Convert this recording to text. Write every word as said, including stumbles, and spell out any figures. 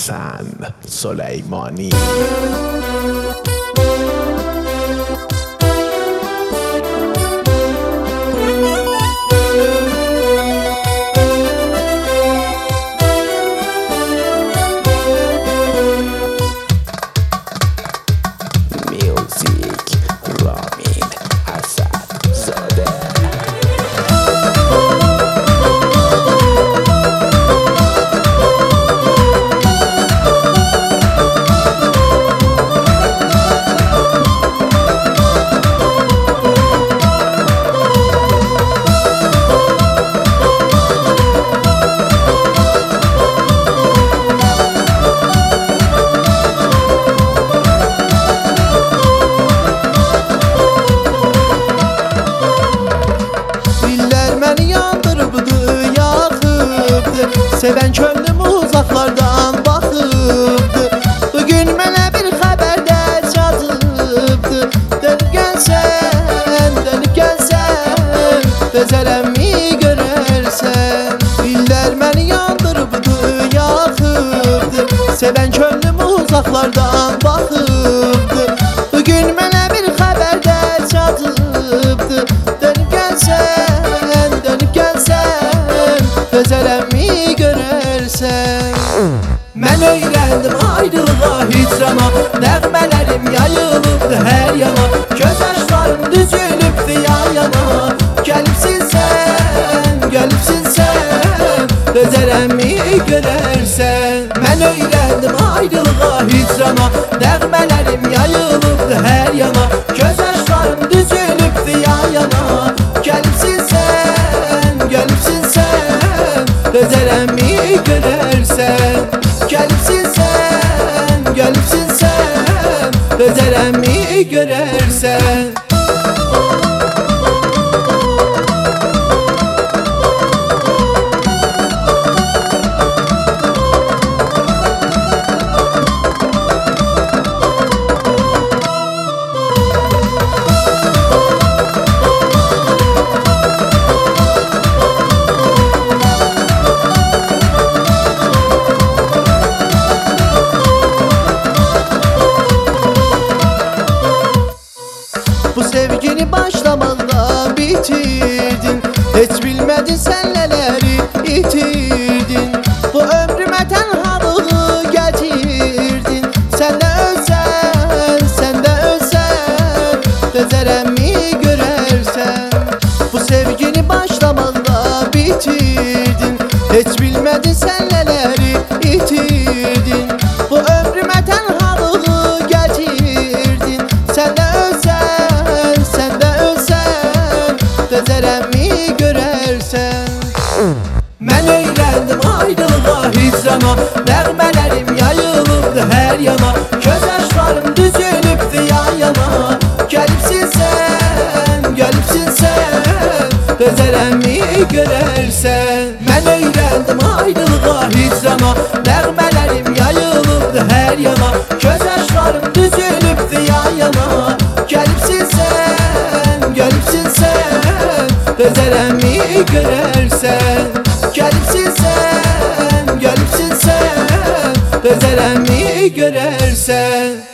Hasan Süleymani. Music Ramin Hasan Zade. Seven könlüm uzaklardan baxıbdı. Bugün mənə bir xəbərdə çatıbdı. Dönüb gəlsən, dönüb gəlsən, bezərəmmi görərsən. İllər məni yandırıbdı, yaxıbdı. Seven könlüm uzaklardan baxıbdı. Bugün mənə bir xəbərdə çatıbdı. Dönüb gəlsən, dönüb gəlsən, bezərəmmi görərsən. Mən öyrəndim ayrılığa, hicrana, nəğmələrim yayılıbdı hər yana. Göz yaşlarım düzülübdü yan yana. Gəlibsin sən, gəlibsin sən, bezərəmmi görərsən. Mən öyrəndim ayrılığa, hicrana, nəğmələrim yayılıbdı hər yana. Göz yaşlarım düzülübdü yan yana. Gəlibsin sən, gəlibsin sən, bezərəmmi görərsən. Gəlibsin sən, gəlibsin sən, bezərəmmi görərsən. Bu sevgini başlamaqda bitirdin. Heç bilmədin sən nələri itirdin. Bu ömrümə tənhalığı gətirdin. Sən də ölsən, sən də ölsən, bezərəmmi görərsən. Bu sevgini başlamaqda bitirdin. Heç bilmədin sən nələri itirdin. Bu ömrümə tənhalığı gətirdin. Sən də ölsən, sən də ölsən, bezərəmmi görərsən. Mən öyrəndim ayrılığa, hicrana, nəğmələrim yayılıbdı hər yana. Göz yaşlarım düzülübdü yan yana. Gəlibsin sən, gəlibsin sən, bezərəmmi görərsən. Mən öyrəndim ayrılığa, hicrana, nəğmələrim yayılıbdı hər yana. Göz yaşlarım düzülübdü yan yana. Gəlibsin sən, gəlibsin sən, bezərəmmi görərsən. Gəlibsin sən, gəlibsin sən, bezərəmmi görərsən.